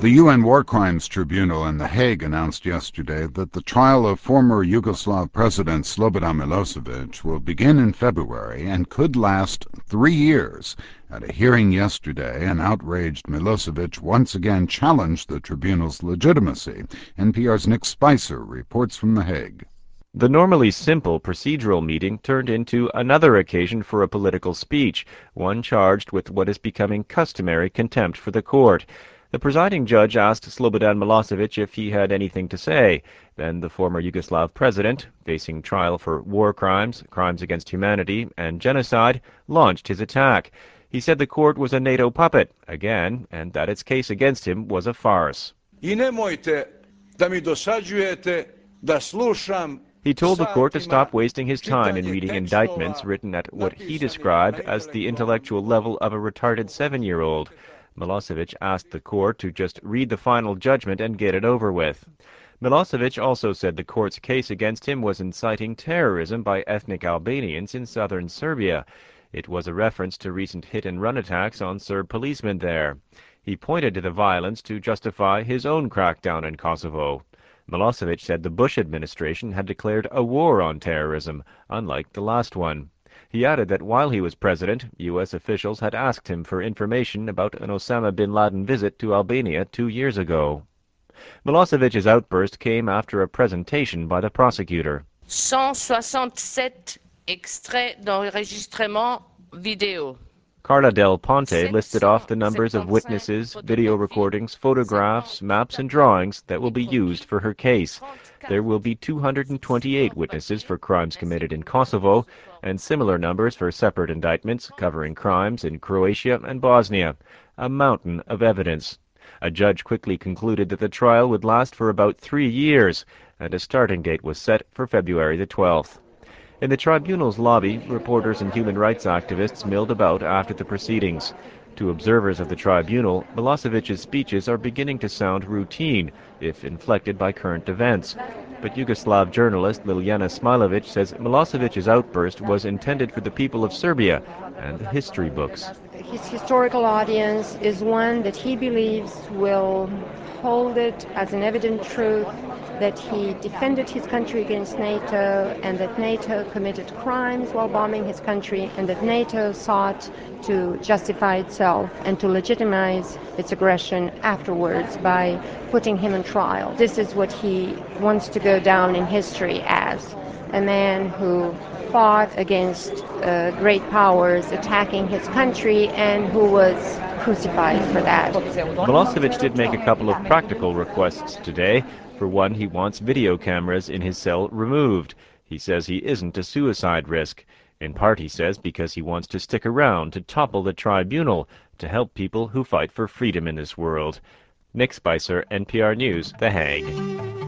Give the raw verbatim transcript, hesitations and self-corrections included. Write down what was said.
The U N War Crimes Tribunal in The Hague announced yesterday that the trial of former Yugoslav President Slobodan Milosevic will begin in February and could last three years. At a hearing yesterday, an outraged Milosevic once again challenged the tribunal's legitimacy. N P R's Nick Spicer reports from The Hague. The normally simple procedural meeting turned into another occasion for a political speech, one charged with what is becoming customary contempt for the court. The presiding judge asked Slobodan Milosevic if he had anything to say. Then the former Yugoslav president, facing trial for war crimes, crimes against humanity, and genocide, launched his attack. He said the court was a NATO puppet, again, and that its case against him was a farce. I nemojte da mi dosađujete da slušam. He told the court to stop wasting his time in reading indictments written at what he described as the intellectual level of a retarded seven-year-old. Milosevic asked the court to just read the final judgment and get it over with. Milosevic also said the court's case against him was inciting terrorism by ethnic Albanians in southern Serbia. It was a reference to recent hit-and-run attacks on Serb policemen there. He pointed to the violence to justify his own crackdown in Kosovo. Milosevic said the Bush administration had declared a war on terrorism, unlike the last one. He added that while he was president, U S officials had asked him for information about an Osama bin Laden visit to Albania two years ago. Milosevic's outburst came after a presentation by the prosecutor. one cent soixante-sept extraits d'enregistrement vidéo. Carla Del Ponte listed off the numbers of witnesses, video recordings, photographs, maps, and drawings that will be used for her case. There will be two hundred twenty-eight witnesses for crimes committed in Kosovo, and similar numbers for separate indictments covering crimes in Croatia and Bosnia. A mountain of evidence. A judge quickly concluded that the trial would last for about three years, and a starting date was set for February the twelfth. In the tribunal's lobby, reporters and human rights activists milled about after the proceedings. To observers of the tribunal, Milosevic's speeches are beginning to sound routine, if inflected by current events. But Yugoslav journalist Liljana Smailovic says Milosevic's outburst was intended for the people of Serbia and the history books. His historical audience is one that he believes will hold it as an evident truth that he defended his country against NATO and that NATO committed crimes while bombing his country and that NATO sought to justify itself and to legitimize its aggression afterwards by putting him on trial. This is what he wants to go down in history as, a man who fought against uh, great powers attacking his country and who was crucified for that. Milosevic did make a couple of practical requests today. For one, he wants video cameras in his cell removed. He says he isn't a suicide risk. In part, he says, because he wants to stick around to topple the tribunal, to help people who fight for freedom in this world. Nick Spicer, N P R News, The Hague.